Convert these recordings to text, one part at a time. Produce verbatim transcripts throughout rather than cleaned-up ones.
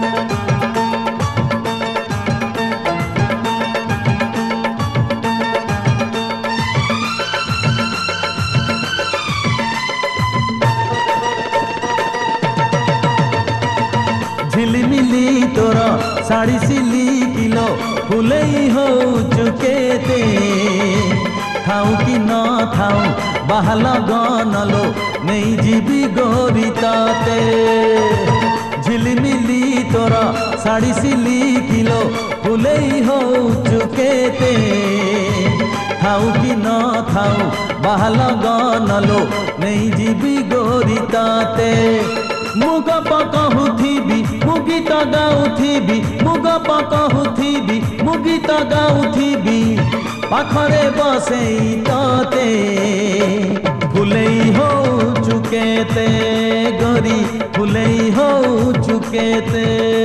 झिलमिली तोर शाड़ी सिली किलो फुलई हो चुकेते थाऊ कि न थाऊ बाहल गनलो नहीं जीवी गोरी ताते झिलमिली तोर शाड़ी सिली किलो फुलई हो चुकेते थाऊ कि न थाऊ बाहल गनलो नहीं जीवी गोरी ताते मुग पकहुथिबी मु गीत गाउथिबी मुग पकहुथिबी मु गीत गाउथिबी पाखरे बसेई तते फुलई हो चुकेते गोरी फुलई हो चुकेते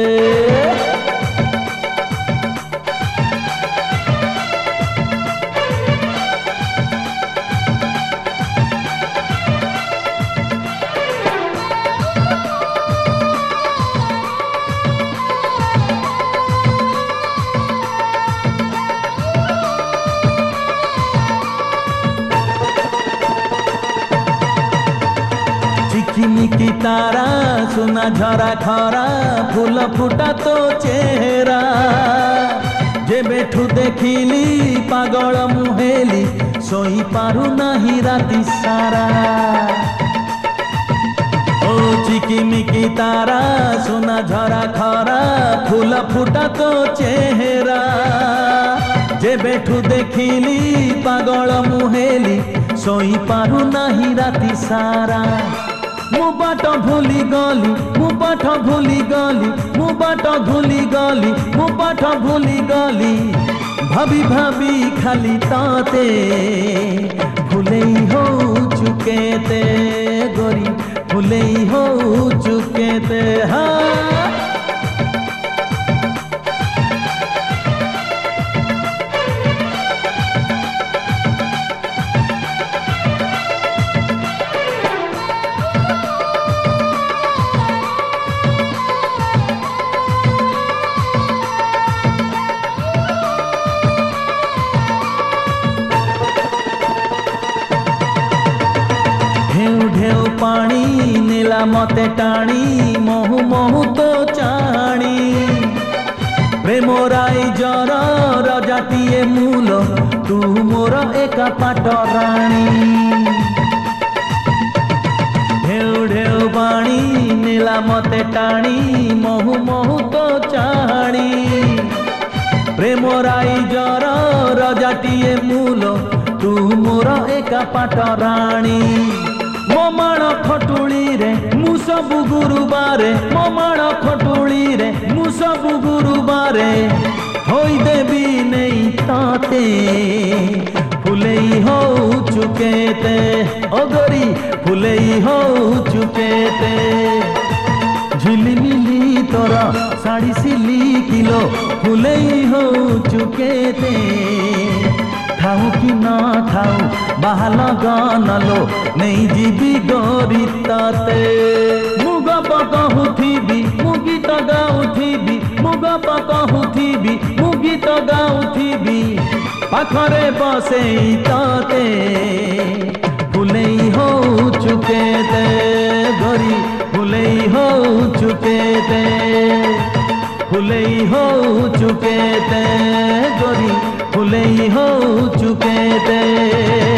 चिकमिकी तारा सुना झरा खरा फूल फुटा तो चेहरा जे बेठू देखिली पागल मुहेली सोई पारू नहीं राति सारा ओ चिकमिकी तारा सुना झरा खरा फूल फुटा तो चेहरा जे बेठू देखिली पागल मुहेली सोई पारू नहीं राति सारा मु बाट भूली गली मु बाट भूली गली मु बाट भूली गली मु बाट भूली गली भाभी भाभी खाली ताते फुलई हो चुकेते गोरी फुलई हो चुकेते हाँ ढेउ ढेउ पानी नीला मते टाणी महु महु तो चाणी प्रेमराई जर रजातीये मूल तू मोर एका पाट राणी ढेउ ढेउ पानी नीला मते टाणी महु महु तो चाणी प्रेमराई जर रजातीये मूल तू मोर एका पाट राणी मो माण खटुली रे मु सबु गुरुबारे मो माण खटुली रे मु सबु गुरुबारे होई देवी नहीं ताते फुलई हो चुकेते ओ गोरी फुलई हो चुकेते झिलमिली तोर शाड़ी सिली किलो फुलई हो चुकेते थाऊ कि न थाऊ बाहल गनलो नहीं जीवी गोरी ताते मुग पकहुथिबी मु गीत गाउथिबी मुग पकहुथिबी मु गीत गाउथिबी पाखरे बसेई ताते फुलई हो चुकेते गोरी फुलई हो चुकेते फुलई हो चुकेते गोरी फुलई हो चुकेते।